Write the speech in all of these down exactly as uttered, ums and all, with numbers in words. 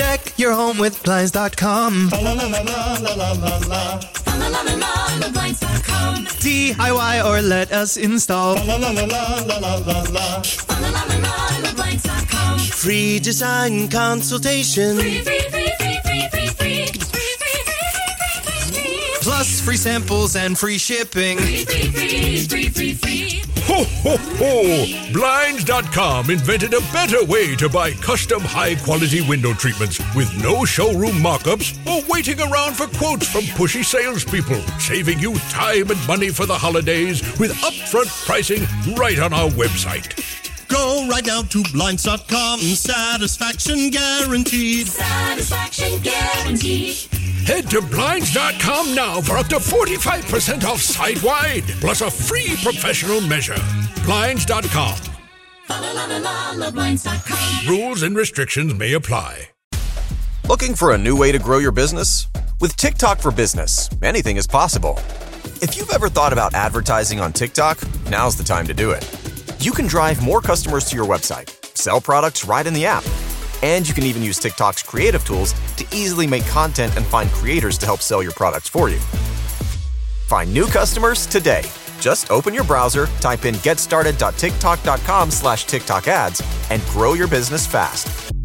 Deck your home with Blinds dot com. D I Y or let us install. Free design consultation. Free, free, free, free, free, free, free. Plus free samples and free shipping. Free, free, free, free, free, free. Ho, ho, ho! Blinds dot com invented a better way to buy custom high-quality window treatments with no showroom mock-ups or waiting around for quotes from pushy salespeople, saving you time and money for the holidays with upfront pricing right on our website. Go right now to Blinds dot com. Satisfaction guaranteed. Satisfaction guaranteed. Head to Blinds dot com now for up to forty-five percent off site-wide, plus a free professional measure. Blinds dot com. Rules and restrictions may apply. Looking for a new way to grow your business? With TikTok for Business, anything is possible. If you've ever thought about advertising on TikTok, now's the time to do it. You can drive more customers to your website, sell products right in the app, and you can even use TikTok's creative tools to easily make content and find creators to help sell your products for you. Find new customers today. Just open your browser, type in getstarted.tiktok.com slash TikTok ads, and grow your business fast.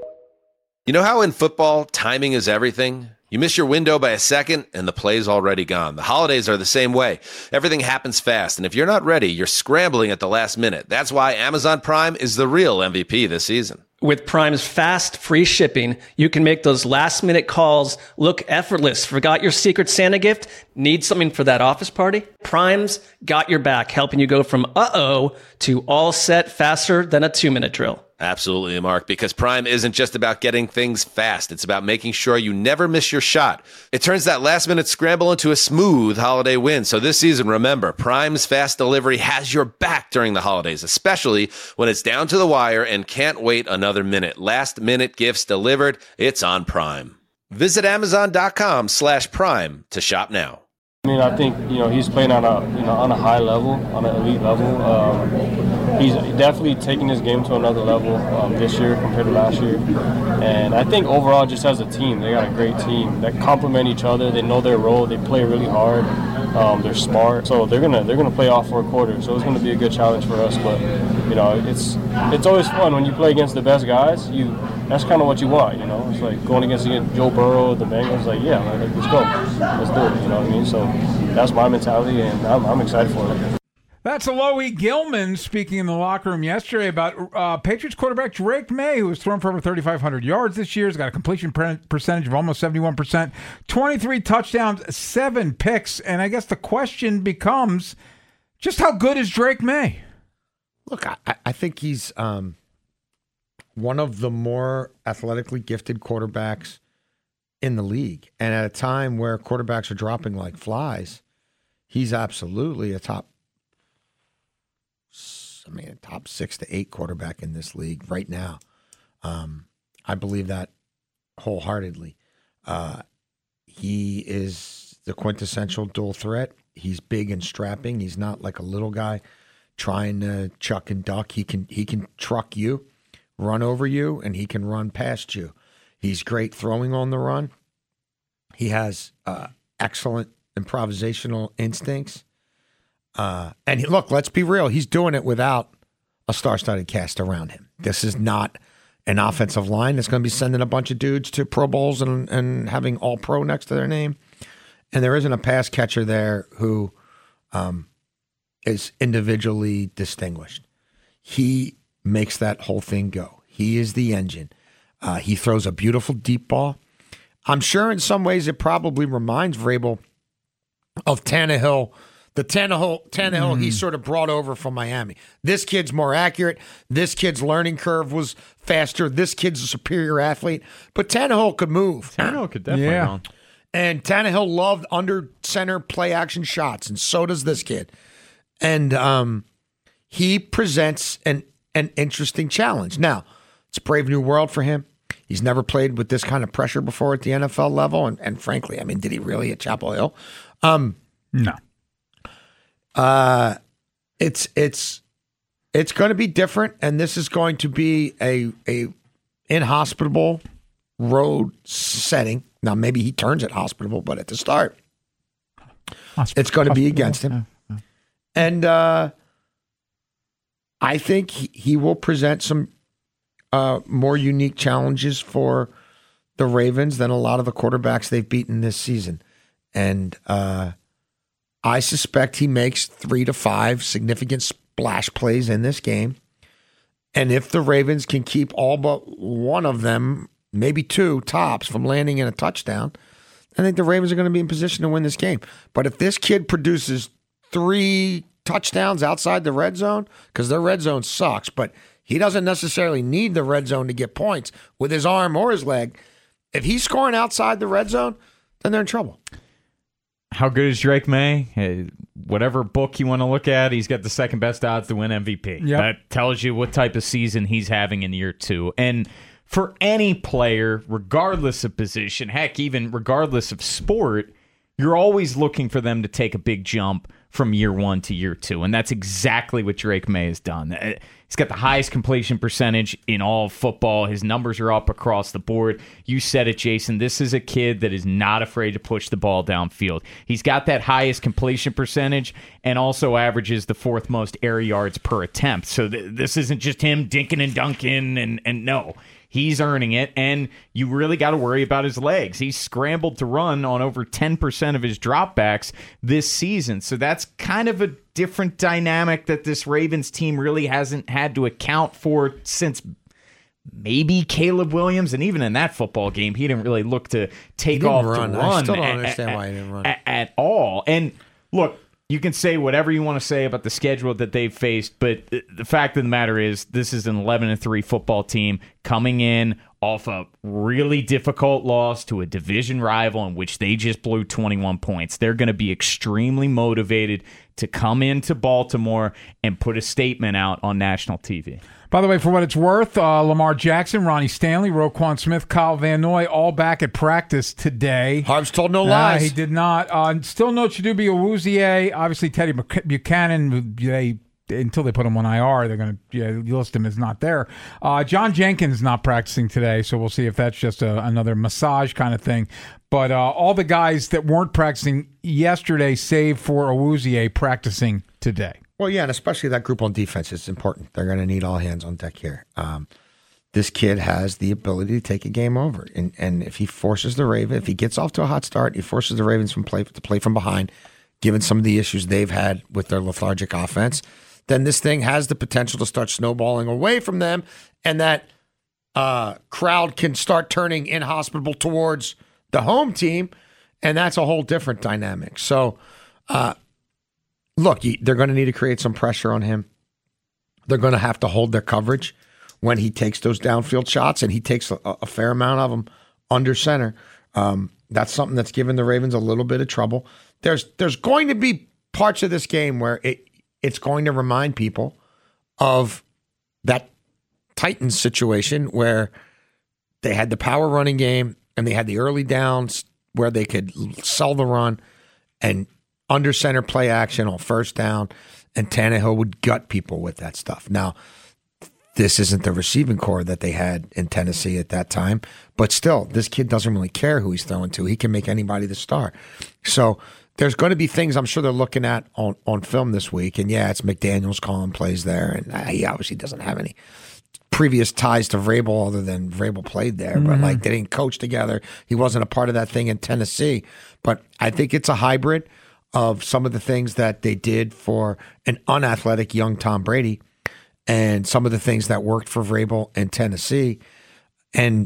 You know how in football, timing is everything? You miss your window by a second, and the play's already gone. The holidays are the same way. Everything happens fast, and if you're not ready, you're scrambling at the last minute. That's why Amazon Prime is the real M V P this season. With Prime's fast, free shipping, you can make those last-minute calls look effortless. Forgot your Secret Santa gift? Need something for that office party? Prime's got your back, helping you go from uh-oh to all set faster than a two-minute drill. Absolutely, Mark, because Prime isn't just about getting things fast. It's about making sure you never miss your shot. It turns that last-minute scramble into a smooth holiday win. So this season, remember, Prime's fast delivery has your back during the holidays, especially when it's down to the wire and can't wait another minute. Last-minute gifts delivered. It's on Prime. Visit Amazon.com slash Prime to shop now. I mean, I think, you know, he's playing on a, you know, on a high level, on an elite level. Um, he's definitely taking his game to another level um, this year compared to last year. And I think overall, just as a team, they got a great team that complement each other. They know their role. They play really hard. Um, they're smart. So they're gonna they're gonna play all four quarters. So it's gonna be a good challenge for us. But you know, it's it's always fun when you play against the best guys. You that's kind of what you want. You know, it's like going against Joe Burrow, the Bengals. Like, yeah, like, let's go, let's do it. You know what I mean? So that's my mentality, and I'm, I'm excited for it. That's Alohi Gilman speaking in the locker room yesterday about uh, Patriots quarterback Drake May, who has thrown for over thirty-five hundred yards this year. He's got a completion percentage of almost seventy-one percent, twenty-three touchdowns, seven picks. And I guess the question becomes, just how good is Drake May? Look, I, I think he's um, one of the more athletically gifted quarterbacks in the league. And at a time where quarterbacks are dropping like flies, he's absolutely a top I mean, a top six to eight quarterback in this league right now. Um, I believe that wholeheartedly. Uh, he is the quintessential dual threat. He's big and strapping. He's not like a little guy trying to chuck and duck. He can he can truck you, run over you, and he can run past you. He's great throwing on the run. He has uh, excellent improvisational instincts. Uh, and he, look, let's be real. He's doing it without a star-studded cast around him. This is not an offensive line that's going to be sending a bunch of dudes to Pro Bowls and, and having all-pro next to their name. And there isn't a pass catcher there who um, is individually distinguished. He makes that whole thing go. He is the engine. Uh, he throws a beautiful deep ball. I'm sure in some ways it probably reminds Vrabel of Tannehill. The Tannehill, Tannehill mm. he sort of brought over from Miami. This kid's more accurate. This kid's learning curve was faster. This kid's a superior athlete. But Tannehill could move. Tannehill could definitely yeah. run. And Tannehill loved under center play action shots, and so does this kid. And um, he presents an, an interesting challenge. Now, it's a brave new world for him. He's never played with this kind of pressure before at the N F L level. And, and frankly, I mean, did he really at Chapel Hill? Um, no. Uh, it's it's it's going to be different, and this is going to be a a inhospitable road setting. Now, maybe he turns it hospitable, but at the start, Hosp- it's going to be against him. Yeah, yeah. And uh, I think he, he will present some uh, more unique challenges for the Ravens than a lot of the quarterbacks they've beaten this season. And uh, I suspect he makes three to five significant splash plays in this game. And if the Ravens can keep all but one of them, maybe two tops, from landing in a touchdown, I think the Ravens are going to be in position to win this game. But if this kid produces three touchdowns outside the red zone, because their red zone sucks, but he doesn't necessarily need the red zone to get points with his arm or his leg. If he's scoring outside the red zone, then they're in trouble. How good is Drake May? Hey, whatever book you want to look at, he's got the second best odds to win M V P. Yep. That tells you what type of season he's having in year two. And for any player, regardless of position, heck, even regardless of sport, you're always looking for them to take a big jump from year one to year two. And that's exactly what Drake May has done. He's got the highest completion percentage in all of football. His numbers are up across the board. You said it, Jason. This is a kid that is not afraid to push the ball downfield. He's got that highest completion percentage and also averages the fourth most air yards per attempt. So th- this isn't just him dinking and dunking, and, and no. He's earning it, and you really got to worry about his legs. He's scrambled to run on over ten percent of his dropbacks this season. So that's kind of a different dynamic that this Ravens team really hasn't had to account for since maybe Caleb Williams. And even in that football game, he didn't really look to take off run. to run. I still don't at, understand at, why he didn't run. At, at all. And look, you can say whatever you want to say about the schedule that they've faced, but the fact of the matter is this is an eleven and three football team coming in off a really difficult loss to a division rival in which they just blew twenty-one points. They're going to be extremely motivated to come into Baltimore and put a statement out on national T V. By the way, for what it's worth, uh, Lamar Jackson, Ronnie Stanley, Roquan Smith, Kyle Van Noy, all back at practice today. Harbs told no lies. Uh, he did not. Uh, still no Chidobe Awuzie. Obviously, Teddy Buchanan, they until they put him on I R, they're going to yeah, list him as not there. Uh, John Jenkins not practicing today, so we'll see if that's just a, another massage kind of thing. But uh, all the guys that weren't practicing yesterday, save for Awuzie, practicing today. Well, yeah, and especially that group on defense is important. They're going to need all hands on deck here. Um, this kid has the ability to take a game over, and and if he forces the Ravens, if he gets off to a hot start, he forces the Ravens from play to play from behind, given some of the issues they've had with their lethargic offense, then this thing has the potential to start snowballing away from them, and that uh, crowd can start turning inhospitable towards the home team, and that's a whole different dynamic. So, uh, look, they're going to need to create some pressure on him. They're going to have to hold their coverage when he takes those downfield shots, and he takes a, a fair amount of them under center. Um, that's something that's given the Ravens a little bit of trouble. There's there's going to be parts of this game where it it's going to remind people of that Titans situation where they had the power running game and they had the early downs where they could sell the run and under center play action on first down, and Tannehill would gut people with that stuff. Now, this isn't the receiving core that they had in Tennessee at that time, but still, this kid doesn't really care who he's throwing to. He can make anybody the star. So there's going to be things I'm sure they're looking at on, on film this week, and yeah, it's McDaniels calling plays there, and uh, he obviously doesn't have any previous ties to Vrabel other than Vrabel played there, mm-hmm. but like they didn't coach together. He wasn't a part of that thing in Tennessee, but I think it's a hybrid of some of the things that they did for an unathletic young Tom Brady and some of the things that worked for Vrabel in Tennessee. And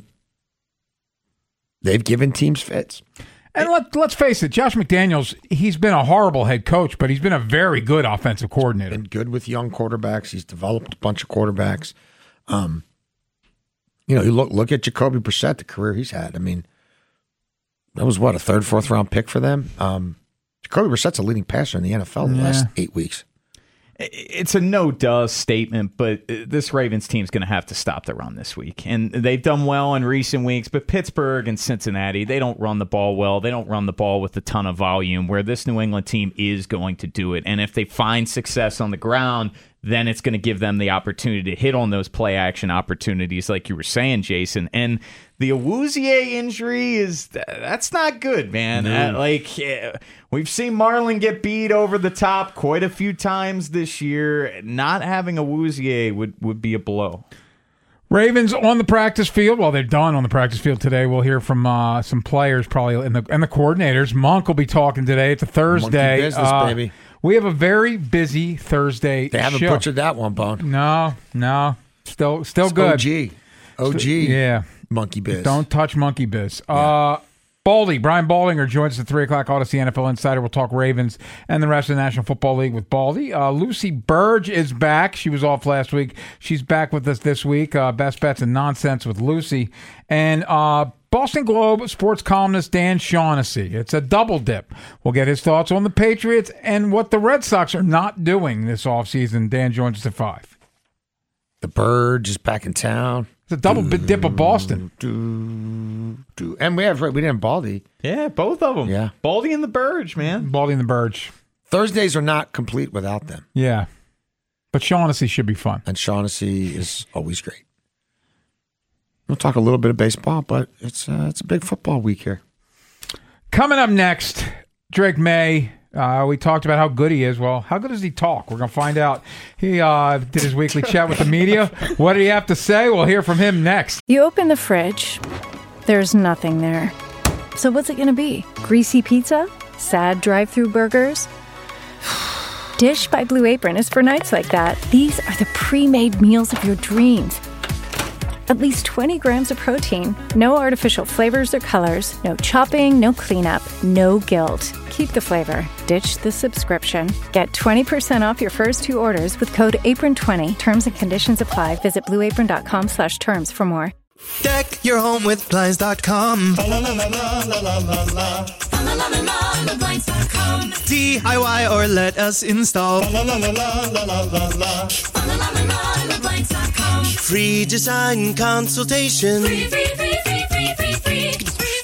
they've given teams fits. And let, let's face it, Josh McDaniels, he's been a horrible head coach, but he's been a very good offensive coordinator. Been good with young quarterbacks. He's developed a bunch of quarterbacks. Um, you know, you look look at Jacoby Brissett, the career he's had. I mean, that was what, a third, fourth round pick for them? Um, Jacoby Brissett's a leading passer in the N F L the yeah. last eight weeks. It's a no-duh statement, but this Ravens team's going to have to stop the run this week. And they've done well in recent weeks, but Pittsburgh and Cincinnati, they don't run the ball well. They don't run the ball with a ton of volume, where this New England team is going to do it. And if they find success on the ground, then it's going to give them the opportunity to hit on those play-action opportunities like you were saying, Jason. And The Awuzie injury is that's not good, man. No. Uh, like uh, we've seen Marlon get beat over the top quite a few times this year. Not having Awuzie would would be a blow. Ravens on the practice field. Well, they're done on the practice field today. We'll hear from uh, some players probably and the and the coordinators. Monk will be talking today. It's a Thursday. Monkey business, uh, baby. We have a very busy Thursday. They haven't show. butchered that one, Bone. No, no, still still It's good. O G, O G. Yeah, Monkey biz. don't touch monkey biz. Yeah. Uh, Baldy, Brian Baldinger joins us at three o'clock. Odyssey N F L Insider. We'll talk Ravens and the rest of the National Football League with Baldy. Uh, Lucy Burge is back. She was off last week. She's back with us this week. Uh, Best Bets and Nonsense with Lucy. And uh, Boston Globe sports columnist Dan Shaughnessy. It's a double dip. We'll get his thoughts on the Patriots and what the Red Sox are not doing this offseason. Dan joins us at five. The Burge is back in town. It's a double do, dip of Boston. Do, do. And we have we didn't have Baldy. Yeah, both of them. Yeah. Baldy and the Burge, man. Baldy and the Burge. Thursdays are not complete without them. Yeah. But Shaughnessy should be fun. And Shaughnessy is always great. We'll talk a little bit of baseball, but it's uh, it's a big football week here. Coming up next, Drake May. Uh, we talked about how good he is. Well, how good does he talk? We're going to find out. He uh, did his weekly chat with the media. What did he have to say? We'll hear from him next. You open the fridge. There's nothing there. So what's it going to be? Greasy pizza? Sad drive-thru burgers? Dish by Blue Apron is for nights like that. These are the pre-made meals of your dreams. At least twenty grams of protein, no artificial flavors or colors, no chopping, no cleanup, no guilt. Keep the flavor. Ditch the subscription. Get twenty percent off your first two orders with code apron twenty. Terms and conditions apply. Visit blueapron.com slash terms for more. Deck your home with Blinds dot com. D I Y or let us install. Free design consultation. Free, free, free, free, free, free, free.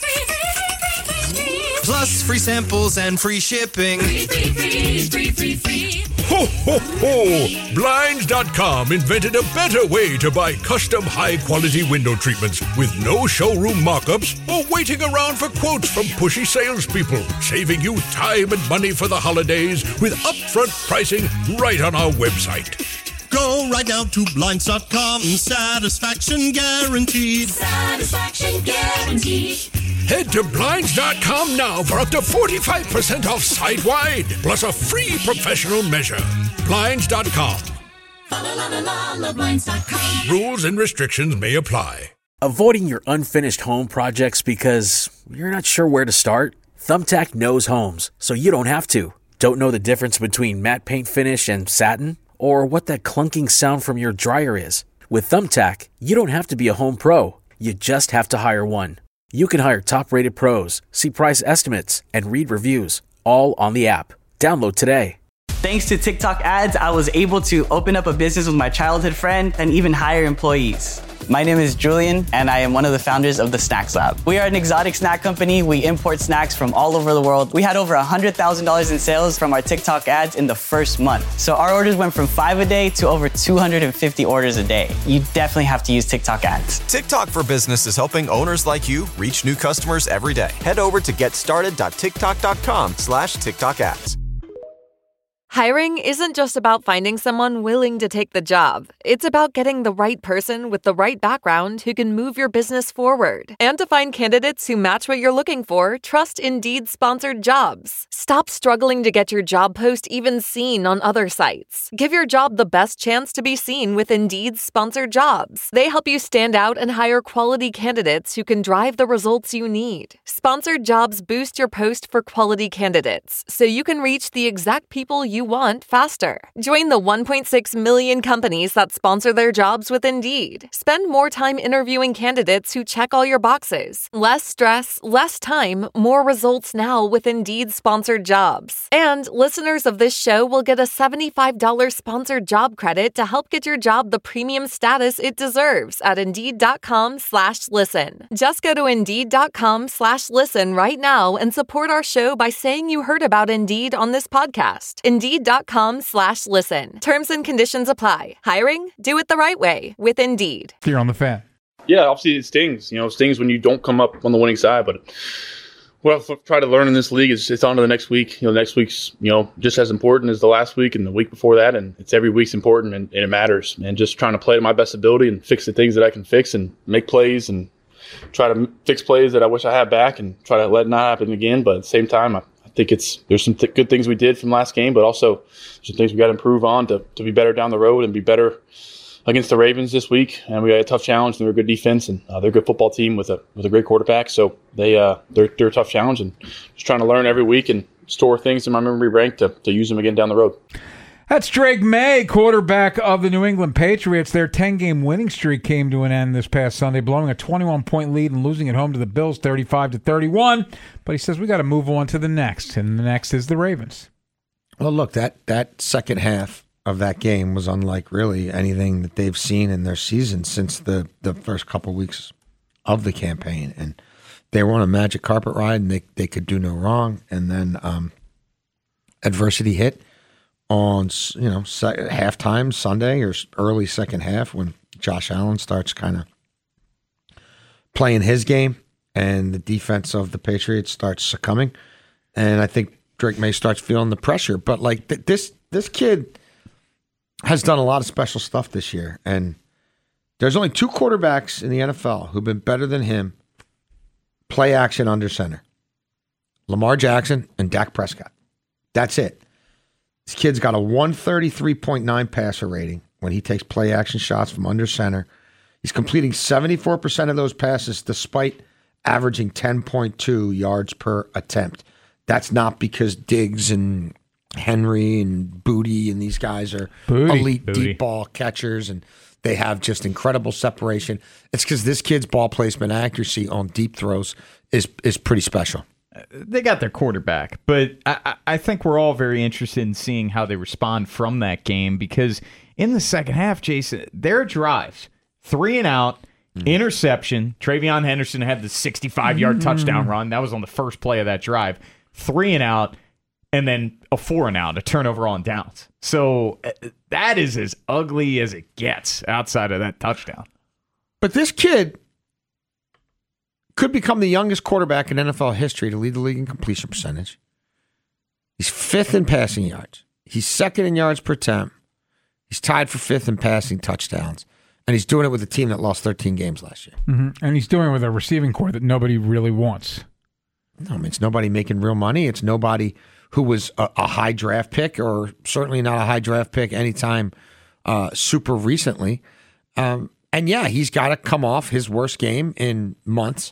Plus free samples and free shipping. Free, free, free, free, free, free. Ho, ho, ho! Blinds dot com invented a better way to buy custom high-quality window treatments with no showroom mock-ups or waiting around for quotes from pushy salespeople, saving you time and money for the holidays with upfront pricing right on our website. Go right now to Blinds dot com. Satisfaction guaranteed. Satisfaction guaranteed. Head to Blinds dot com now for up to forty-five percent off site-wide, plus a free professional measure. Blinds dot com. Blinds dot com. Rules and restrictions may apply. Avoiding your unfinished home projects because you're not sure where to start? Thumbtack knows homes, so you don't have to. Don't know the difference between matte paint finish and satin? Or what that clunking sound from your dryer is? With Thumbtack, you don't have to be a home pro. You just have to hire one. You can hire top-rated pros, see price estimates, and read reviews, all on the app. Download today. Thanks to TikTok ads, I was able to open up a business with my childhood friend and even hire employees. My name is Julian, and I am one of the founders of the Snacks Lab. We are an exotic snack company. We import snacks from all over the world. We had over one hundred thousand dollars in sales from our TikTok ads in the first month. So our orders went from five a day to over two hundred fifty orders a day. You definitely have to use TikTok ads. TikTok for Business is helping owners like you reach new customers every day. Head over to getstarted.tiktok.com slash TikTok ads. Hiring isn't just about finding someone willing to take the job. It's about getting the right person with the right background who can move your business forward. And to find candidates who match what you're looking for, trust Indeed-sponsored jobs. Stop struggling to get your job post even seen on other sites. Give your job the best chance to be seen with Indeed-sponsored jobs. They help you stand out and hire quality candidates who can drive the results you need. Sponsored jobs boost your post for quality candidates, so you can reach the exact people you want faster. Join the one point six million companies that sponsor their jobs with Indeed. Spend more time interviewing candidates who check all your boxes. Less stress, less time, more results now with Indeed sponsored jobs. And listeners of this show will get a seventy-five dollars sponsored job credit to help get your job the premium status it deserves at Indeed.com slash listen. Just go to Indeed.com slash listen right now and support our show by saying you heard about Indeed on this podcast. Indeed.com slash listen. Terms and conditions apply. Hiring? Do it the right way with Indeed. Here on the Fan. yeah, obviously it stings. You know, it stings when you don't come up on the winning side. But what I've tried to learn in this league is it's on to the next week. You know, the next week's, you know, just as important as the last week and the week before that. And it's every week's important and, and it matters. And just trying to play to my best ability and fix the things that I can fix and make plays and try to fix plays that I wish I had back and try to let it not happen again. But at the same time, I, I think it's there's some th- good things we did from last game, but also some things we got to improve on to, to be better down the road and be better against the Ravens this week. And we got a tough challenge, and they're a good defense, and uh, they're a good football team with a with a great quarterback. So they uh, they're they're a tough challenge, and just trying to learn every week and store things in my memory bank to to use them again down the road. That's Drake May, quarterback of the New England Patriots. Their ten-game winning streak came to an end this past Sunday, blowing a twenty-one point lead and losing at home to the Bills thirty-five to thirty-one. But he says we got to move on to the next, and the next is the Ravens. Well, look, that, that second half of that game was unlike really anything that they've seen in their season since the, the first couple weeks of the campaign. And they were on a magic carpet ride, and they, they could do no wrong. And then um, adversity hit on, you know, halftime Sunday or early second half when Josh Allen starts kind of playing his game and the defense of the Patriots starts succumbing. And I think Drake May starts feeling the pressure. But, like, th- this this kid has done a lot of special stuff this year. And there's only two quarterbacks in the N F L who've been better than him play action under center. Lamar Jackson and Dak Prescott. That's it. This kid's got a one thirty-three point nine passer rating when he takes play action shots from under center. He's completing seventy-four percent of those passes despite averaging ten point two yards per attempt. That's not because Diggs and Henry and Booty and these guys are Booty. elite Booty. deep ball catchers and they have just incredible separation. It's because this kid's ball placement accuracy on deep throws is is pretty special. They got their quarterback, but I, I think we're all very interested in seeing how they respond from that game because in the second half, Jason, their drives, three and out, mm. interception. Travion Henderson had the sixty-five-yard mm. touchdown run. That was on the first play of that drive. Three and out, and then a four and out, a turnover on downs. So uh, that is as ugly as it gets outside of that touchdown. But this kid could become the youngest quarterback in N F L history to lead the league in completion percentage. He's fifth in passing yards. He's second in yards per attempt. He's tied for fifth in passing touchdowns. And he's doing it with a team that lost thirteen games last year. Mm-hmm. And he's doing it with a receiving core that nobody really wants. No, I mean, it's nobody making real money. It's nobody who was a, a high draft pick or certainly not a high draft pick anytime uh, super recently. Um, and, yeah, he's got to come off his worst game in months.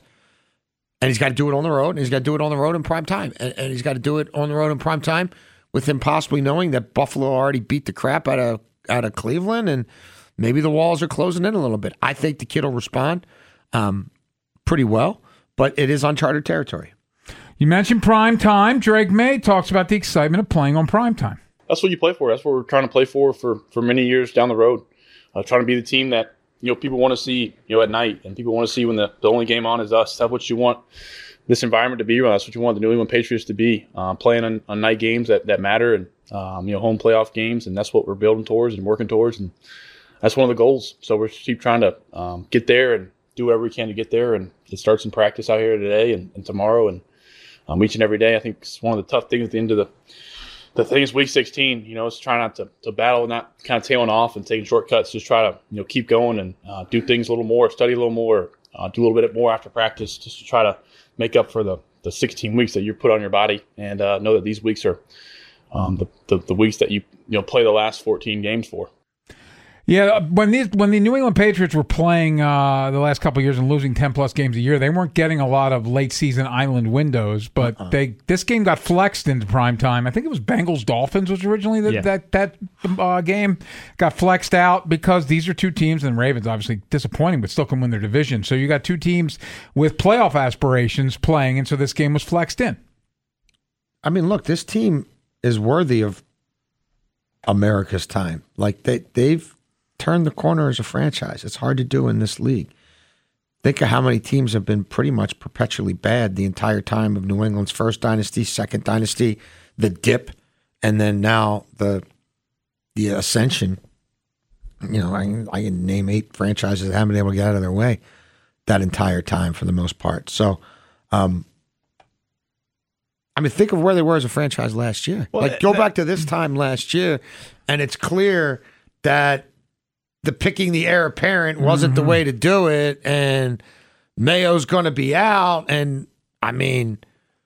And he's got to do it on the road, and he's got to do it on the road in prime time. And, and he's got to do it on the road in prime time with him possibly knowing that Buffalo already beat the crap out of out of Cleveland, and maybe the walls are closing in a little bit. I think the kid will respond um, pretty well, but it is uncharted territory. You mentioned prime time. Drake May talks about the excitement of playing on prime time. That's what you play for. That's what we're trying to play for for, for many years down the road. Uh, trying to be the team that you know people want to see you know at night, and people want to see when the, the only game on is us. That's what you want this environment to be. That's what you want the New England Patriots to be. Uh, playing on, on night games that, that matter, and um, you know home playoff games, and that's what we're building towards and working towards, and that's one of the goals. So we're keep trying to um, get there and do whatever we can to get there, and it starts in practice out here today and, and tomorrow, and um, each and every day. I think it's one of the tough things at the end of the the thing is week sixteen. You know, it's trying not to, to battle, not kind of tailing off and taking shortcuts. Just try to you know keep going and uh, do things a little more, study a little more, uh, do a little bit more after practice, just to try to make up for the, the sixteen weeks that you put on your body, and uh, know that these weeks are um, the, the the weeks that you you know play the last fourteen games for. Yeah, when these when the New England Patriots were playing uh, the last couple of years and losing ten plus games a year, they weren't getting a lot of late season island windows. But uh-uh. they this game got flexed into prime time. I think it was Bengals Dolphins was originally the, yeah. that that uh, game got flexed out because these are two teams, and Ravens obviously disappointing, but still can win their division. So you got two teams with playoff aspirations playing, and so this game was flexed in. I mean, look, this team is worthy of America's time. Like they they've. Turn the corner as a franchise. It's hard to do in this league. Think of how many teams have been pretty much perpetually bad the entire time of New England's first dynasty, second dynasty, the dip, and then now the the ascension. You know, I, I can name eight franchises that haven't been able to get out of their way. that entire time for the most part. So, um, I mean, think of where they were as a franchise last year. Well, like, go that- back to this time last year, and it's clear that the picking the heir apparent wasn't Mm-hmm. the way to do it, and Mayo's going to be out. And, I mean,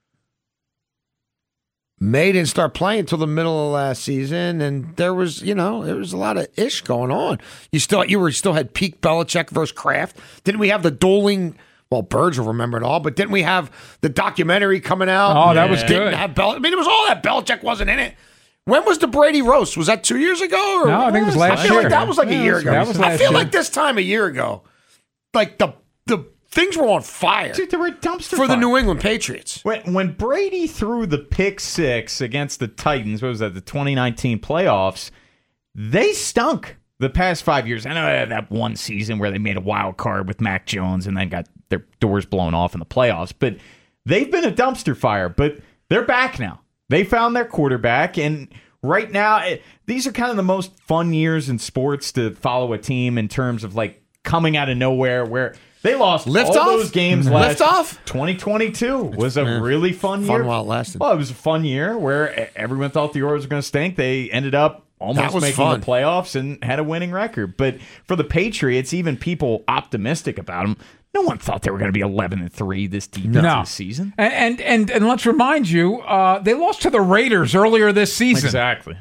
May didn't start playing until the middle of last season, and there was, you know, there was a lot of ish going on. You still, you were still had peak Belichick versus Kraft. Didn't we have the dueling? Well, Birds will remember it all, but didn't we have the documentary coming out? Oh, that was Didn't good. have Bel- I mean, it was all that. Belichick wasn't in it. When was the Brady roast? Was that two years ago? Or? No, I think it was last I feel year. like that was like Yeah, a year that was- ago. that was I last feel year. like this time a year ago, like the the things were on fire. Dude, they were a dumpster for the fire. New England Patriots. When, when Brady threw the pick six against the Titans, what was that, the twenty nineteen playoffs, they stunk the past five years. I know they had that one season where they made a wild card with Mac Jones and then got their doors blown off in the playoffs. But they've been a dumpster fire, but they're back now. They found their quarterback, and right now, it, these are kind of the most fun years in sports to follow a team in terms of like coming out of nowhere where they lost Lift all off? those games Mhm. last Lift off? twenty twenty-two was a Yeah. really fun Fun year. while it lasted. Well, it was a fun year where e- everyone thought the Oilers were going to stink. They ended up That almost was making fun. the playoffs and had a winning record. But for the Patriots, even people optimistic about them, no one thought they were going to be eleven and three this deep into No. the season. And, and and and let's remind you, uh, they lost to the Raiders earlier this season. Exactly.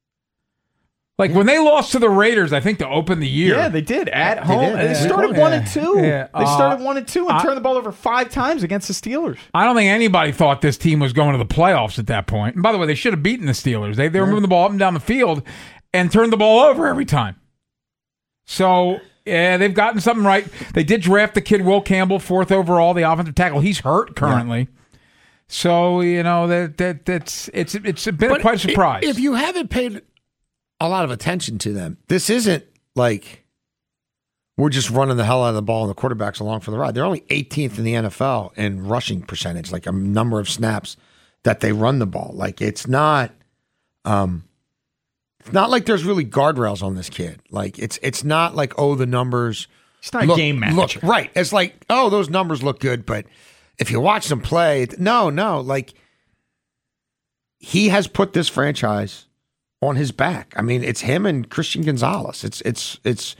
Like when they lost to the Raiders, I think to open the year. Yeah, they did at They home. did, They yeah. started Yeah. one and two. Yeah. They Uh, started one and two and I- turned the ball over five times against the Steelers. I don't think anybody thought this team was going to the playoffs at that point. And by the way, they should have beaten the Steelers. They they were moving the ball up and down the field and turned the ball over every time. So yeah, they've gotten something right. They did draft the kid Will Campbell, fourth overall, the offensive tackle. He's hurt currently. So you know that that that's it's it's been But quite a surprise. If you haven't paid a lot of attention to them, this isn't like we're just running the hell out of the ball and the quarterback's along for the ride. They're only eighteenth in the N F L in rushing percentage, like a number of snaps that they run the ball. Like it's not, um, it's not like there's really guardrails on this kid. Like it's it's not like oh the numbers. It's not a look, game manager. Look, right. It's like oh those numbers look good, but if you watch them play, it- no, no, like he has put this franchise on his back. I mean, it's him and Christian Gonzalez. It's it's it's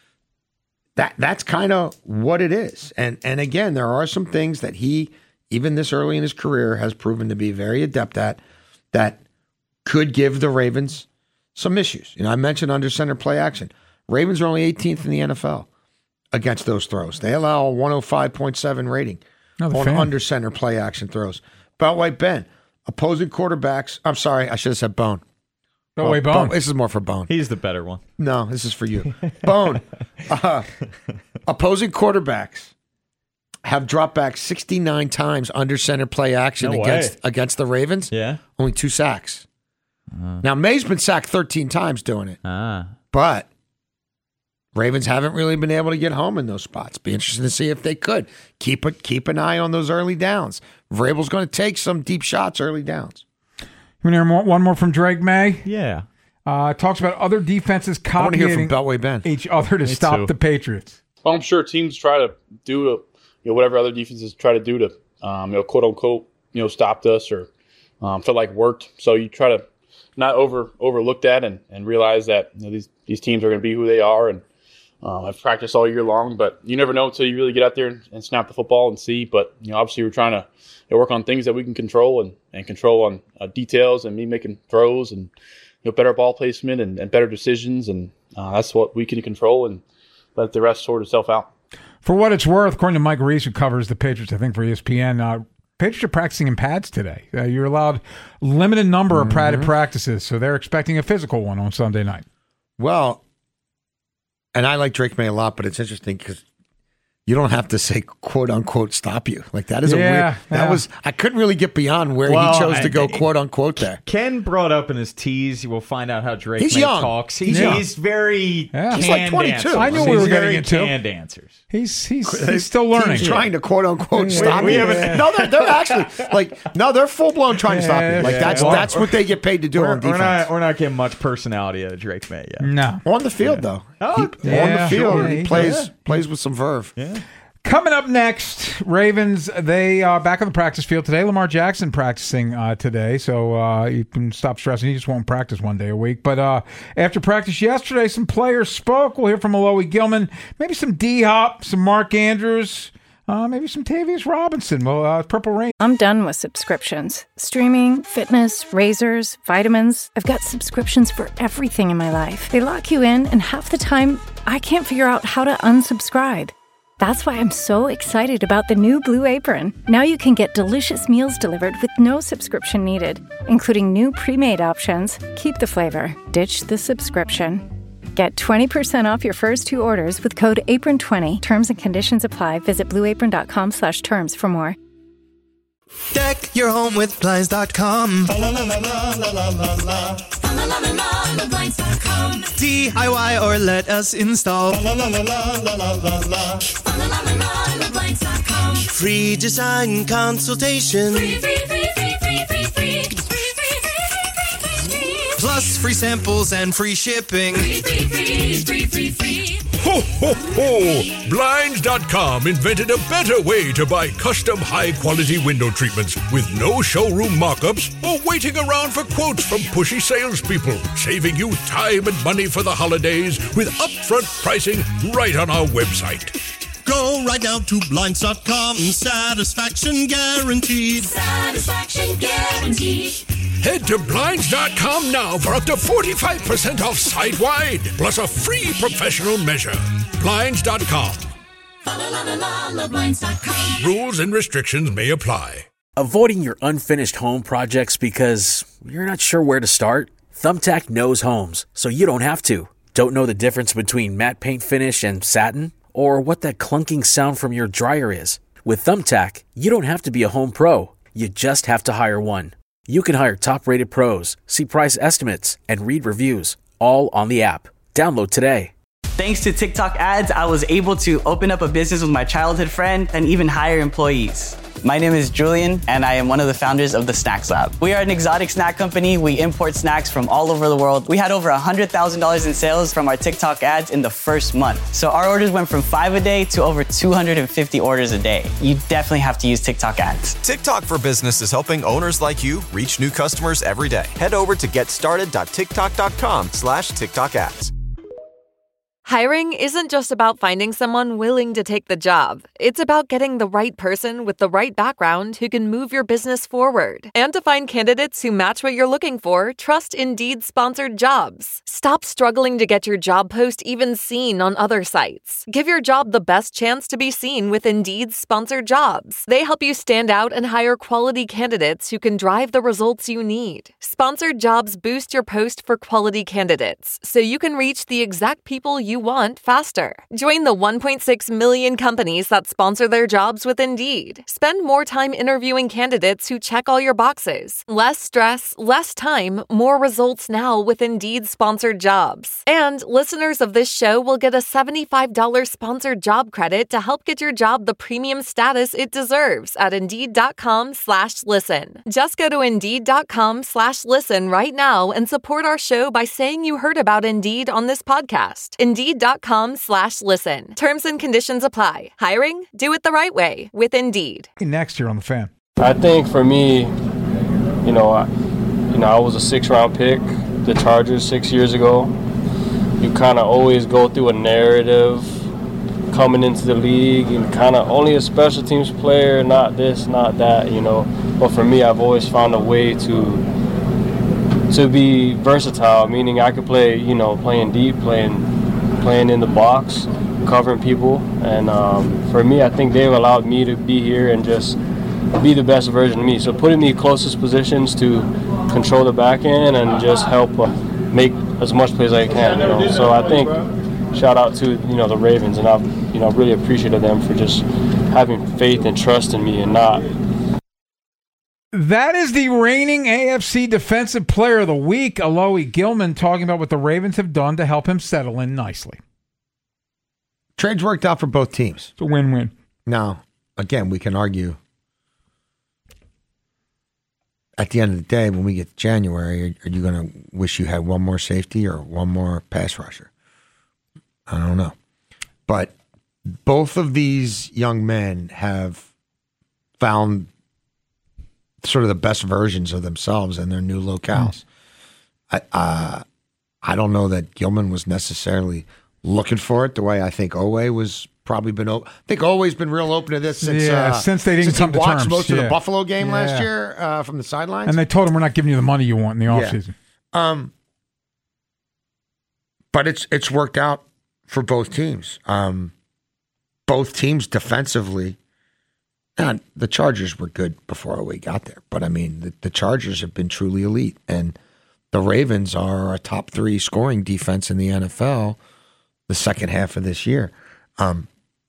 that that's kind of what it is. And and again, there are some things that he, even this early in his career, has proven to be very adept at that could give the Ravens some issues. You know, I mentioned under center play action. Ravens are only eighteenth in the N F L against those throws. They allow a one oh five point seven rating Another on fan. under center play action throws. Beltway Ben, opposing quarterbacks. I'm sorry, I should have said Bone. Beltway Bone. This is more for Bone. He's the better one. No, this is for you. Bone. Uh, opposing quarterbacks have dropped back sixty-nine times under center play action No against way. against the Ravens. Yeah. Only two sacks. Now, May's been sacked thirteen times doing it. Ah. But Ravens haven't really been able to get home in those spots. Be interesting to see if they could. Keep it, keep an eye on those early downs. Vrabel's going to take some deep shots early downs. You want to hear more, one more from Drake May? Yeah. Uh, talks about other defenses I want to hear from copying Beltway Ben. each other to Me stop too. the Patriots. Well, I'm sure teams try to do to, you know, whatever other defenses try to do to, um, you know, quote unquote, you know, stopped us or um, felt like worked. So you try to not over overlook that and, and realize that you know, these these teams are going to be who they are. And um, I've practiced all year long, but you never know until you really get out there and, and snap the football and see. But you know, obviously, we're trying to you know, work on things that we can control and, and control on uh, details and me making throws and you know better ball placement and, and better decisions. And uh, that's what we can control and let the rest sort itself out. For what it's worth, according to Mike Reese, who covers the Patriots, I think for E S P N, uh, Patriots are practicing in pads today. Uh, you're allowed limited number of padded practices, so they're expecting a physical one on Sunday night. Well, and I like Drake May a lot, but it's interesting because you don't have to say "quote unquote" stop you. Like that is a Yeah, weird. That yeah. was I couldn't really get beyond where Well, he chose to I- go I- "quote unquote" there. Ken brought up in his tease, you will find out how Drake He's May young. talks. He's He's, young. he's very Yeah. He's like canned twenty-two. answers. I knew he's we were very getting into. canned answers. He's he's he's still Team's learning. trying to "quote unquote" stop we you. haven't- No, they're, they're actually like no, they're full blown trying to stop you. Like Yeah, that's yeah. that's what they get paid to do We're, on we're defense. not we're not getting much personality out of Drake May yet. No. On the field though, Oh, He- on yeah, the field sure, he he plays does. plays with some verve. Yeah. Coming up next, Ravens, they are back on the practice field today. Lamar Jackson practicing uh, today, so uh, you can stop stressing. He just won't practice one day a week. But uh, after practice yesterday, some players spoke. We'll hear from Alohi Gilman, maybe some D-Hop, some Mark Andrews, uh, maybe some Tavius Robinson. Well, uh, Purple Rain. I'm done with subscriptions. Streaming, fitness, razors, vitamins. I've got subscriptions for everything in my life. They lock you in, and half the time, I can't figure out how to unsubscribe. That's why I'm so excited about the new Blue Apron. Now you can get delicious meals delivered with no subscription needed, including new pre-made options. Keep the flavor, ditch the subscription. Get twenty percent off your first two orders with code apron twenty. Terms and conditions apply. Visit blueapron.com slash terms for more. Deck your home with Blinds dot com. La la la la la la la la. La la la la la Blinds dot com. D I Y or let us install. La la la la la la la la. La la la la Blinds dot com. Free design consultation. Free, free, free, free, free, free, free. Free, free, free, free, free. Plus free samples and free shipping. Free, free, free, free, free, free. Ho, ho, ho! Blinds dot com invented a better way to buy custom high-quality window treatments with no showroom mock-ups or waiting around for quotes from pushy salespeople, saving you time and money for the holidays with upfront pricing right on our website. Go right now to Blinds dot com. Satisfaction guaranteed. Satisfaction guaranteed. Head to Blinds dot com now for up to forty-five percent off site-wide, plus a free professional measure. Blinds dot com. La la la la la Blinds dot com. Rules and restrictions may apply. Avoiding your unfinished home projects because you're not sure where to start? Thumbtack knows homes, so you don't have to. Don't know the difference between matte paint finish and satin? Or what that clunking sound from your dryer is? With Thumbtack, you don't have to be a home pro. You just have to hire one. You can hire top-rated pros, see price estimates, and read reviews, all on the app. Download today. Thanks to TikTok ads, I was able to open up a business with my childhood friend and even hire employees. My name is Julian, and I am one of the founders of the Snacks Lab. We are an exotic snack company. We import snacks from all over the world. We had over one hundred thousand dollars in sales from our TikTok ads in the first month. So our orders went from five a day to over two hundred fifty orders a day. You definitely have to use TikTok ads. TikTok for Business is helping owners like you reach new customers every day. Head over to getstarted.tiktok.com slash TikTok ads. Hiring isn't just about finding someone willing to take the job. It's about getting the right person with the right background who can move your business forward. And to find candidates who match what you're looking for, trust Indeed-sponsored jobs. Stop struggling to get your job post even seen on other sites. Give your job the best chance to be seen with Indeed-sponsored jobs. They help you stand out and hire quality candidates who can drive the results you need. Sponsored jobs boost your post for quality candidates, so you can reach the exact people you want faster. Join the one point six million companies that sponsor their jobs with Indeed. Spend more time interviewing candidates who check all your boxes. Less stress, less time, more results now with Indeed-sponsored jobs. And listeners of this show will get a seventy-five dollars sponsored job credit to help get your job the premium status it deserves at Indeed.com slash listen. Just go to Indeed.com slash listen right now and support our show by saying you heard about Indeed on this podcast. Indeed.com slash listen. Terms and conditions apply. Hiring? Do it the right way with Indeed. Next year on The Fan. I think for me, you know, I, you know, I was a six-round pick, the Chargers six years ago. You kind of always go through a narrative coming into the league and kind of only a special teams player, not this, not that, you know. But for me, I've always found a way to to be versatile, meaning I could play, you know, playing deep, playing playing in the box, covering people. And um, for me, I think they've allowed me to be here and just be the best version of me. So putting me closest positions to control the back end and just help uh, make as much plays as I can. You know? So I think shout out to you know the Ravens, and I'm you know really appreciative of them for just having faith and trust in me and not. That is the reigning A F C Defensive Player of the Week, Alohi Gilman, talking about what the Ravens have done to help him settle in nicely. Trades worked out for both teams. It's a win-win. Now, again, we can argue at the end of the day, when we get to January, are you going to wish you had one more safety or one more pass rusher? I don't know. But both of these young men have found sort of the best versions of themselves in their new locales. Mm. I uh, I don't know that Gilman was necessarily looking for it the way I think Oweh was probably been. I think Oweh's been real open to this since yeah, uh, since they didn't since come he to watched terms. most yeah. of the Buffalo game yeah. last year uh, from the sidelines. And they told him we're not giving you the money you want in the offseason. Yeah. Um, but it's it's worked out for both teams. Um, both teams defensively. Now, the Chargers were good before we got there, but I mean the, the Chargers have been truly elite, and the Ravens are a top three scoring defense in the N F L the second half of this year. Um,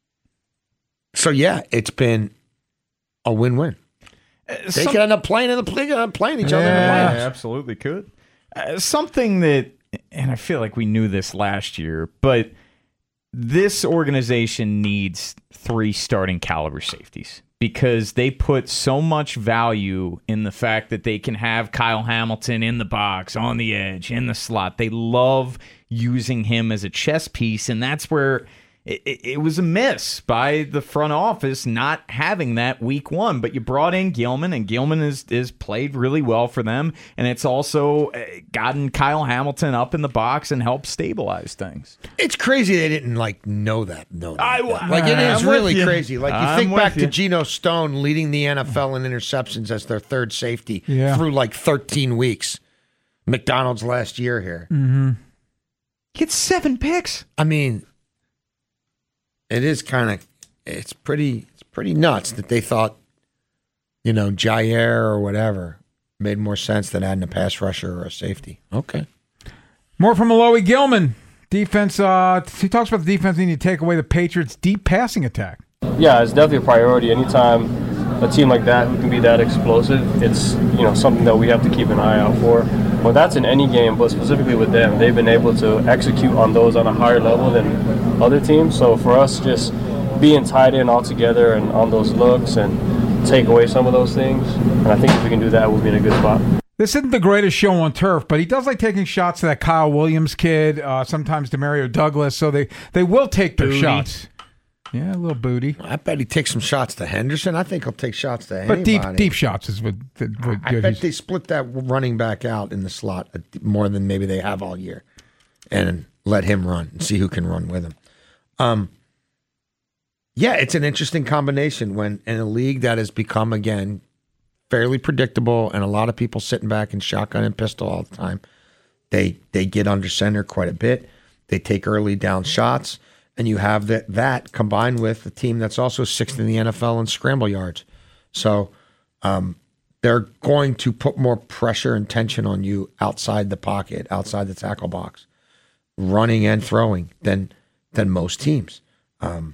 so yeah, it's been a win-win. Uh, they some, could end up playing in the they could end up playing each yeah, other in the playoffs. Absolutely could. Uh, something that, and I feel like we knew this last year, but this organization needs three starting caliber safeties because they put so much value in the fact that they can have Kyle Hamilton in the box, on the edge, in the slot. They love using him as a chess piece, and that's where it, it, it was a miss by the front office not having that week one. But you brought in Gilman, and Gilman has is played really well for them, and it's also gotten Kyle Hamilton up in the box and helped stabilize things. It's crazy they didn't like know that. Know that. I, like it is I'm really with you. crazy. Like you I'm think with back you. to Geno Stone leading the N F L in interceptions as their third safety Yeah. through like thirteen weeks. McDonald's last year here. Mm-hmm. Get seven picks. I mean, it is kind of it's pretty it's pretty nuts that they thought, you know, Jair or whatever made more sense than adding a pass rusher or a safety. Okay. More from Alohi Gilman. Defense, uh, he talks about the defense needing to take away the Patriots' deep passing attack. Yeah, it's definitely a priority. Anytime a team like that who can be that explosive, it's you know something that we have to keep an eye out for. Well, that's in any game, but specifically with them, they've been able to execute on those on a higher level than other teams. So for us, just being tied in all together and on those looks and take away some of those things, and I think if we can do that, we'll be in a good spot. This isn't the greatest show on turf, but he does like taking shots to that Kyle Williams kid, uh, sometimes Demario Douglas, so they, they will take their Booty. shots. Yeah, a little booty. I bet he takes some shots to Henderson. I think he'll take shots to But anybody. deep deep shots is what, what I good bet he's- they split that running back out in the slot more than maybe they have all year, and let him run and see who can run with him. Um, yeah, it's an interesting combination when in a league that has become again fairly predictable, and a lot of people sitting back and shotgun and pistol all the time. They they get under center quite a bit. They take early down shots, and you have that that combined with a team that's also sixth in the N F L in scramble yards. So um, they're going to put more pressure and tension on you outside the pocket, outside the tackle box, running and throwing than than most teams. Um,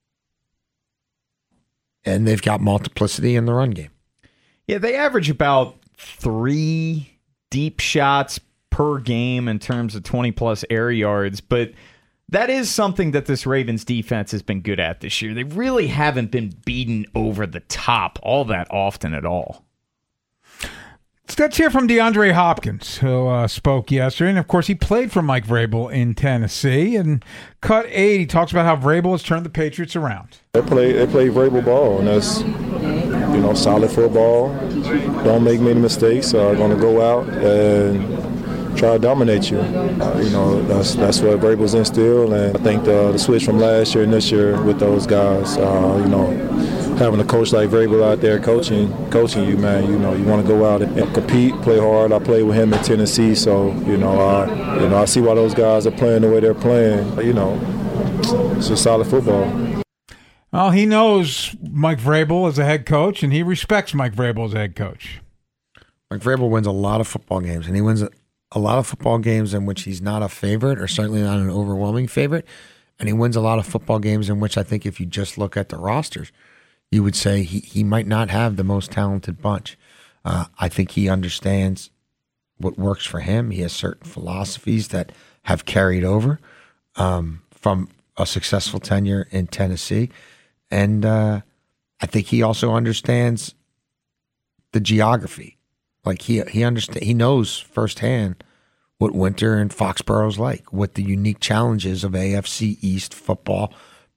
and they've got multiplicity in the run game. Yeah, they average about three deep shots per game in terms of twenty-plus air yards, but that is something that this Ravens defense has been good at this year. They really haven't been beaten over the top all that often at all. Let's hear from DeAndre Hopkins, who uh, spoke yesterday. And, of course, he played for Mike Vrabel in Tennessee. And cut eight, he talks about how Vrabel has turned the Patriots around. They play they play Vrabel ball, and that's, you know, solid football. Don't make many mistakes. Are going to go out and try to dominate you. Uh, you know, that's that's what Vrabel's instilled, and I think the, the switch from last year and this year with those guys, uh, you know, having a coach like Vrabel out there coaching coaching you, man, you know, you want to go out and, and compete, play hard. I played with him in Tennessee, so, you know, I, you know, I see why those guys are playing the way they're playing. You know, it's just solid football. Well, he knows Mike Vrabel as a head coach, and he respects Mike Vrabel as a head coach. Mike Vrabel wins a lot of football games, and he wins a, a lot of football games in which he's not a favorite, or certainly not an overwhelming favorite, and he wins a lot of football games in which I think if you just look at the rosters, you would say he, he might not have the most talented bunch. Uh, I think he understands what works for him. He has certain philosophies that have carried over um, from a successful tenure in Tennessee. And uh, I think he also understands the geography. Like he he understand, he knows firsthand what winter in Foxborough is like, what the unique challenges of A F C East football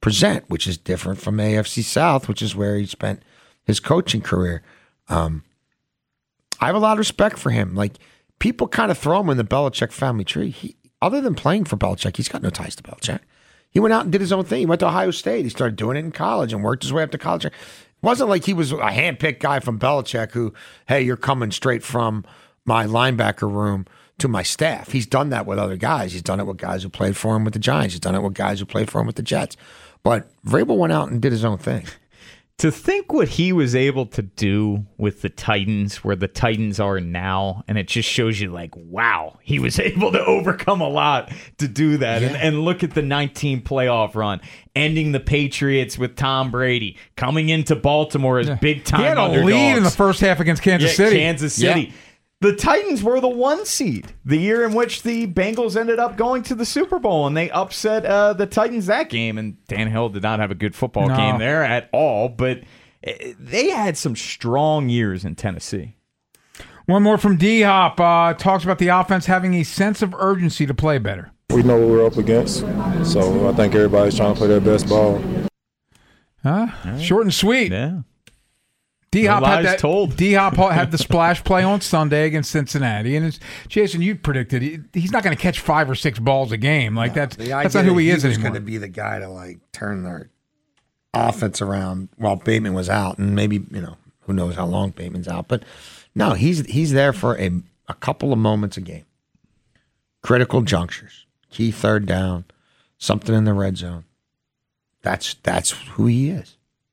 present, which is different from A F C South, which is where he spent his coaching career. Um, I have a lot of respect for him. Like, people kind of throw him in the Belichick family tree. He, other than playing for Belichick, he's got no ties to Belichick. He went out and did his own thing. He went to Ohio State. He started doing it in college and worked his way up to college. It wasn't like he was a handpicked guy from Belichick who, hey, you're coming straight from my linebacker room to my staff. He's done that with other guys. He's done it with guys who played for him with the Giants. He's done it with guys who played for him with the Jets. But Vrabel went out and did his own thing. To think what he was able to do with the Titans, where the Titans are now, and it just shows you, like, wow, he was able to overcome a lot to do that. Yeah. And, and look at the nineteen playoff run, ending the Patriots with Tom Brady, coming into Baltimore as yeah. big-time underdogs. He had a underdogs. lead in the first half against Kansas yeah, City. Kansas City. Yeah. The Titans were the one seed the year in which the Bengals ended up going to the Super Bowl, and they upset uh, the Titans that game. And Tannehill did not have a good football no. game there at all, but they had some strong years in Tennessee. One more from D-Hop. Uh, talks about the offense having a sense of urgency to play better. We know what we're up against, so I think everybody's trying to play their best ball. Huh? Right. Short and sweet. Yeah. D-Hop no had that. Told. D-Hop had the splash play on Sunday against Cincinnati, and it's, Jason, you predicted he, he's not going to catch five or six balls a game. Like no, that's that's not who he, he is anymore. He's going to be the guy to like turn their offense around while Bateman was out, and maybe you know who knows how long Bateman's out. But no, he's he's there for a a couple of moments a game, critical junctures, key third down, something in the red zone. That's that's who he is.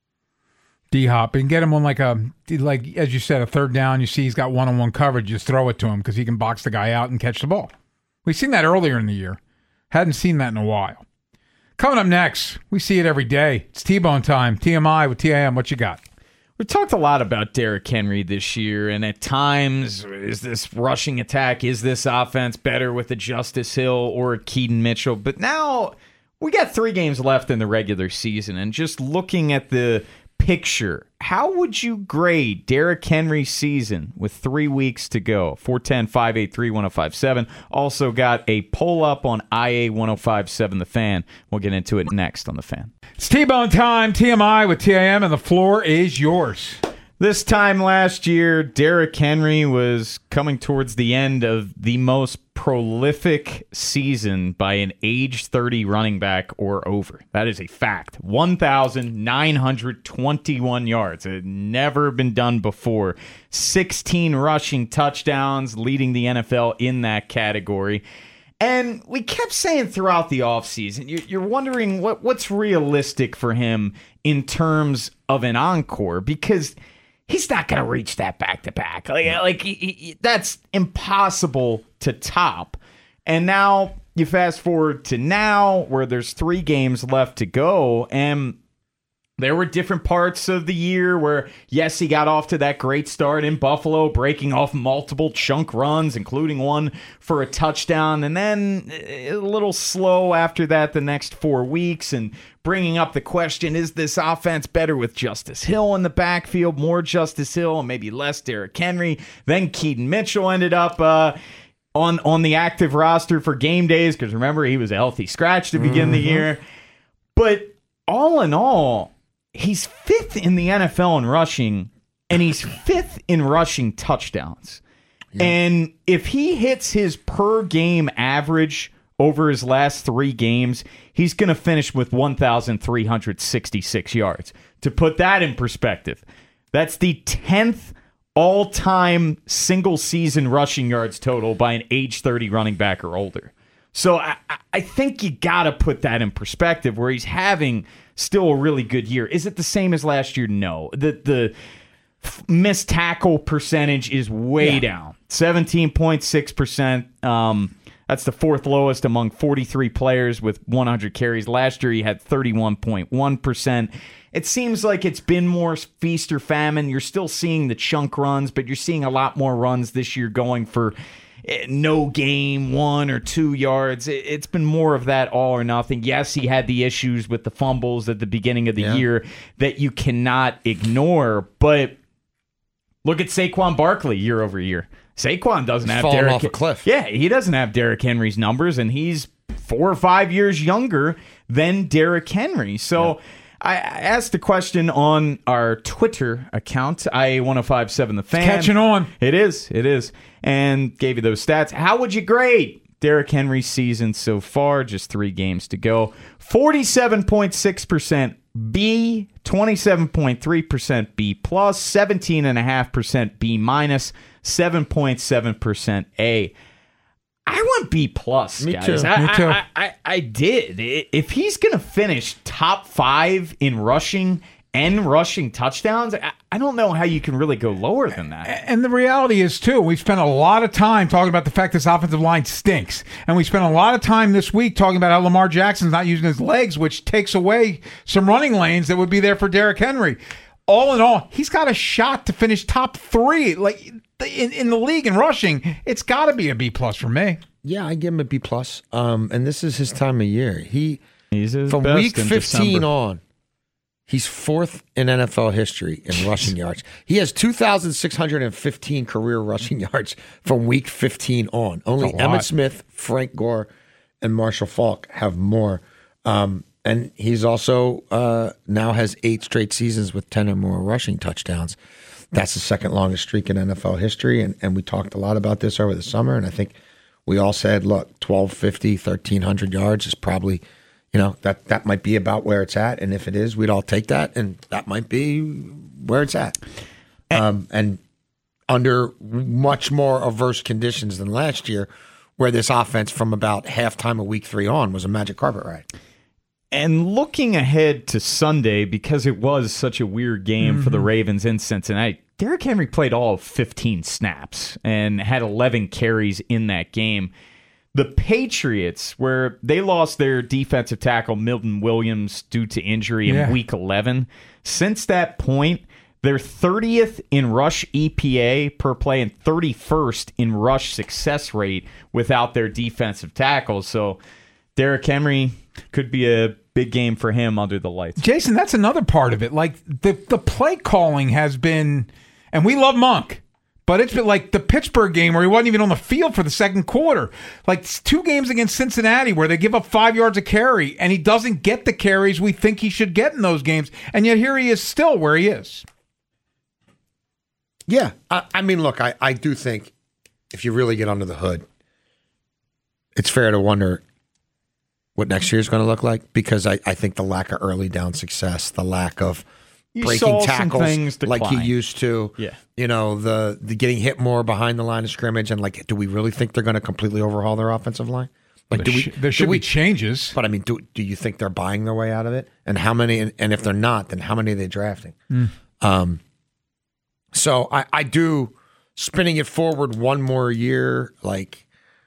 D-Hop, and get him on like a, like as you said, a third down. You see he's got one-on-one coverage. Just throw it to him because he can box the guy out and catch the ball. We've seen that earlier in the year. Hadn't seen that in a while. Coming up next, we see it every day. It's T-Bone time. T M I with T I M. What you got? We talked a lot about Derrick Henry this year, and at times, is this rushing attack, is this offense better with a Justice Hill or a Keaton Mitchell? But now we got three games left in the regular season, and just looking at the picture, how would you grade Derrick Henry's season with three weeks to go? four one zero, five eight three, one zero five seven. Also got a poll up on I A ten fifty-seven The Fan. We'll get into it next on The Fan. It's T-Bone time, T M I with T I M, and the floor is yours. This time last year, Derrick Henry was coming towards the end of the most prolific season by an age thirty running back or over. That is a fact. one thousand nine hundred twenty-one yards. It had never been done before. sixteen rushing touchdowns, leading the N F L in that category. And we kept saying throughout the offseason, you're wondering what, what's realistic for him in terms of an encore, because he's not going to reach that back-to-back. Like, like he, he, that's impossible to top. And now you fast forward to now where there's three games left to go, and there were different parts of the year where, yes, he got off to that great start in Buffalo, breaking off multiple chunk runs, including one for a touchdown, and then a little slow after that the next four weeks, and bringing up the question, is this offense better with Justice Hill in the backfield, more Justice Hill, and maybe less Derrick Henry? Then Keaton Mitchell ended up uh, on, on the active roster for game days, because remember, he was a healthy scratch to begin mm-hmm. the year. But all in all, he's fifth in the N F L in rushing, and he's fifth in rushing touchdowns. Yeah. And if he hits his per-game average over his last three games, he's going to finish with one thousand three hundred sixty-six yards. To put that in perspective, that's the tenth all-time single-season rushing yards total by an age thirty running back or older. So I, I think you got to put that in perspective, where he's having still a really good year. Is it the same as last year? No. The the missed tackle percentage is way yeah. down. seventeen point six percent. Um, that's the fourth lowest among forty-three players with one hundred carries. Last year he had thirty-one point one percent. It seems like it's been more feast or famine. You're still seeing the chunk runs, but you're seeing a lot more runs this year going for no game, one or two yards. It's been more of that all or nothing. Yes, he had the issues with the fumbles at the beginning of the yeah. year that you cannot ignore, but look at Saquon Barkley year over year. Saquon doesn't he's have falling Derrick off a cliff. Yeah, he doesn't have Derrick Henry's numbers, and he's four or five years younger than Derrick Henry. So yeah. I asked a question on our Twitter account, I A ten fifty-seven The Fan. It's catching on. It is. It is. And gave you those stats. How would you grade Derrick Henry's season so far? Just three games to go. forty-seven point six percent B, twenty-seven point three percent B plus, seventeen point five percent B minus, seven point seven percent A. I went B plus, Me guys. too. I, Me too. I, I, I did. If he's going to finish top five in rushing and rushing touchdowns, I, I don't know how you can really go lower than that. And the reality is, too, we spent a lot of time talking about the fact this offensive line stinks. And we spent a lot of time this week talking about how Lamar Jackson's not using his legs, which takes away some running lanes that would be there for Derrick Henry. All in all, he's got a shot to finish top three. Like in, in the league in rushing, it's got to be a B plus for me. Yeah, I give him a B plus. Um, and this is his time of year. He he's his from best week in fifteen December. on. He's fourth in N F L history in rushing yards. He has two thousand six hundred fifteen career rushing yards from week fifteen on. Only Emmitt Smith, Frank Gore, and Marshall Faulk have more. Um, and he's also uh, now has eight straight seasons with ten or more rushing touchdowns. That's the second longest streak in N F L history. And, and we talked a lot about this over the summer. And I think we all said, look, twelve fifty, thirteen hundred yards is probably, you know, that, that might be about where it's at. And if it is, we'd all take that. And that might be where it's at. Um, and under much more averse conditions than last year, where this offense from about halftime of week three on was a magic carpet ride. And looking ahead to Sunday, because it was such a weird game mm-hmm. for the Ravens in Cincinnati, Derrick Henry played all fifteen snaps and had eleven carries in that game. The Patriots, where they lost their defensive tackle, Milton Williams, due to injury in Yeah. week eleven, since that point, they're thirtieth in rush E P A per play and thirty-first in rush success rate without their defensive tackle. So Derrick Henry could be a big game for him under the lights. Jason, that's another part of it. Like the the play calling has been, and we love Monk, but it's been like the Pittsburgh game where he wasn't even on the field for the second quarter. Like two games against Cincinnati where they give up five yards a carry and he doesn't get the carries we think he should get in those games. And yet here he is still where he is. Yeah. I, I mean, look, I, I do think if you really get under the hood, it's fair to wonder what next year is going to look like, because I, I think the lack of early down success, the lack of You breaking saw some tackles things like he decline. used to, Yeah. you know, the, the getting hit more behind the line of scrimmage, and like, do we really think they're going to completely overhaul their offensive line? Like, There do we? sh- there do should we, be changes. But I mean, do do you think they're buying their way out of it? And how many? And, and if they're not, then how many are they drafting? Mm. Um. So I I do spinning it forward one more year. Like,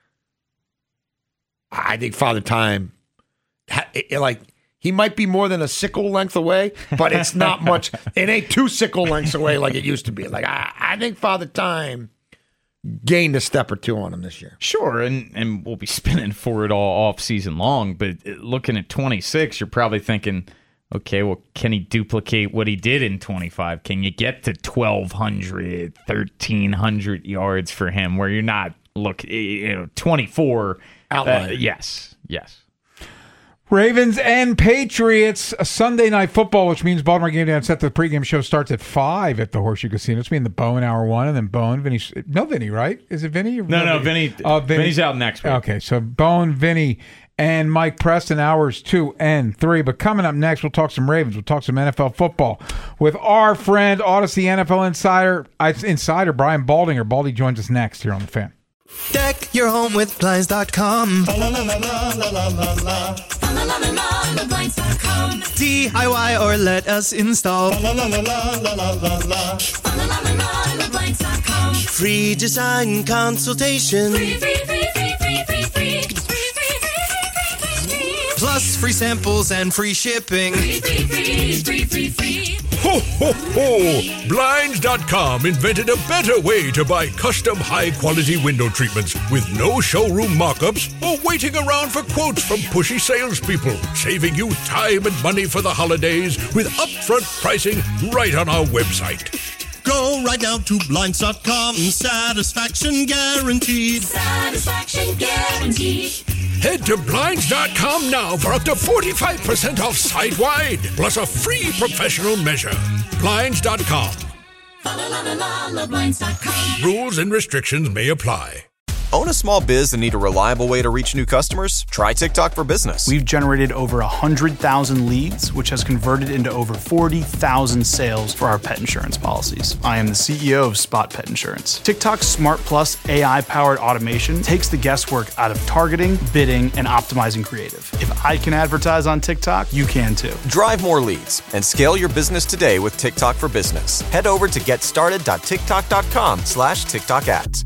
I think Father Time, ha- it- it, like he might be more than a sickle length away, but it's not much. It ain't two sickle lengths away like it used to be. Like I, I think Father Time gained a step or two on him this year. Sure, and, and we'll be spinning for it all off season long, but looking at twenty-six, you're probably thinking, okay, well, can he duplicate what he did in twenty-five? Can you get to twelve hundred, thirteen hundred yards for him where you're not, look, you know, twenty-four. Outlier. Uh, yes, yes. Ravens and Patriots, a Sunday night football, which means Baltimore Game Day on Set. The pregame show starts at five at the Horseshoe Casino. It's being the Bowen hour one, and then Bowen, Vinny. No, Vinny, right? Is it Vinny? Or No, no, Vinny. Uh, Vinny. Vinny's out next week. Okay, so Bowen, Vinny, and Mike Preston, hours two and three. But coming up next, we'll talk some Ravens. We'll talk some N F L football with our friend, Odyssey N F L insider, uh, insider Brian Baldinger. Baldy joins us next here on The Fan. Deck your home with Blinds dot com. D I Y or let us install. Free design consultation. Plus free samples and free shipping. Ho, ho, ho! Blinds dot com invented a better way to buy custom high-quality window treatments with no showroom mock-ups or waiting around for quotes from pushy salespeople, saving you time and money for the holidays with upfront pricing right on our website. Go right now to Blinds dot com. Satisfaction guaranteed. Satisfaction guaranteed. Head to Blinds dot com now for up to forty-five percent off site-wide, plus a free professional measure. Blinds dot com. Rules and restrictions may apply. Own a small biz and need a reliable way to reach new customers? Try TikTok for Business. We've generated over one hundred thousand leads, which has converted into over forty thousand sales for our pet insurance policies. I am the C E O of Spot Pet Insurance. TikTok's Smart Plus A I-powered automation takes the guesswork out of targeting, bidding, and optimizing creative. If I can advertise on TikTok, you can too. Drive more leads and scale your business today with TikTok for Business. Head over to getstarted.tiktok.com slash TikTok ads.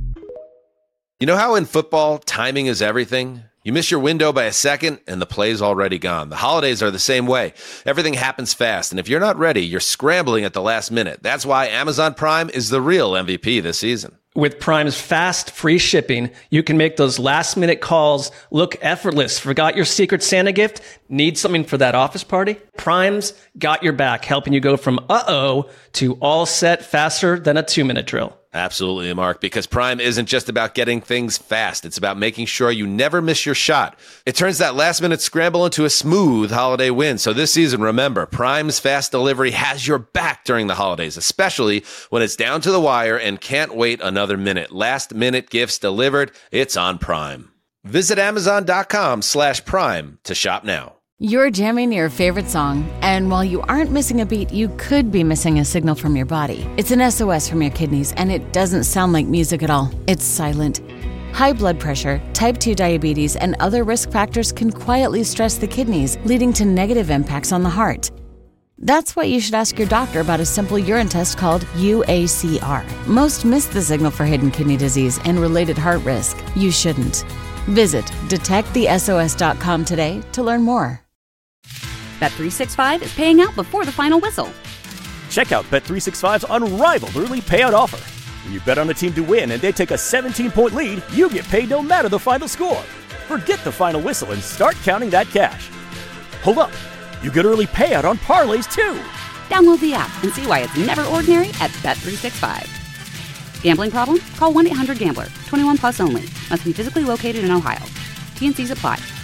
You know how in football, timing is everything? You miss your window by a second, and the play's already gone. The holidays are the same way. Everything happens fast, and if you're not ready, you're scrambling at the last minute. That's why Amazon Prime is the real M V P this season. With Prime's fast, free shipping, you can make those last-minute calls look effortless. Forgot your Secret Santa gift? Need something for that office party? Prime's got your back, helping you go from uh-oh to all set faster than a two-minute drill. Absolutely, Mark, because Prime isn't just about getting things fast. It's about making sure you never miss your shot. It turns that last-minute scramble into a smooth holiday win. So this season, remember, Prime's fast delivery has your back during the holidays, especially when it's down to the wire and can't wait another minute. Last-minute gifts delivered. It's on Prime. Visit Amazon.com slash Prime to shop now. You're jamming your favorite song, and while you aren't missing a beat, you could be missing a signal from your body. It's an S O S from your kidneys, and it doesn't sound like music at all. It's silent. High blood pressure, type two diabetes, and other risk factors can quietly stress the kidneys, leading to negative impacts on the heart. That's why you should ask your doctor about a simple urine test called U A C R. Most miss the signal for hidden kidney disease and related heart risk. You shouldn't. Visit detect the S O S dot com today to learn more. Bet three sixty-five is paying out before the final whistle. Check out Bet three sixty-five's unrivaled early payout offer. When you bet on a team to win and they take a seventeen-point lead, you get paid no matter the final score. Forget the final whistle and start counting that cash. Hold up. You get early payout on parlays, too. Download the app and see why it's never ordinary at Bet three sixty-five. Gambling problem? Call one eight hundred gambler. twenty-one plus only. Must be physically located in Ohio. T and C's apply.